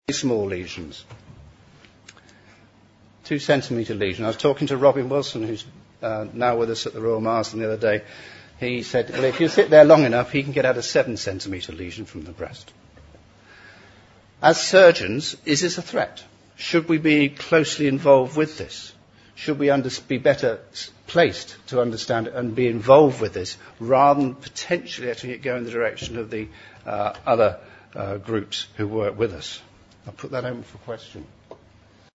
small lesions. 2 centimetre lesion. I was talking to Robin Wilson, who's now with us at the Royal Marsden the other day. He said, well, if you sit there long enough, he can get out a 7 centimetre lesion from the breast. As surgeons, is this a threat? Should we be closely involved with this? Should we be better placed to understand it and be involved with this, rather than potentially letting it go in the direction of the other groups who work with us? I'll put that open for question.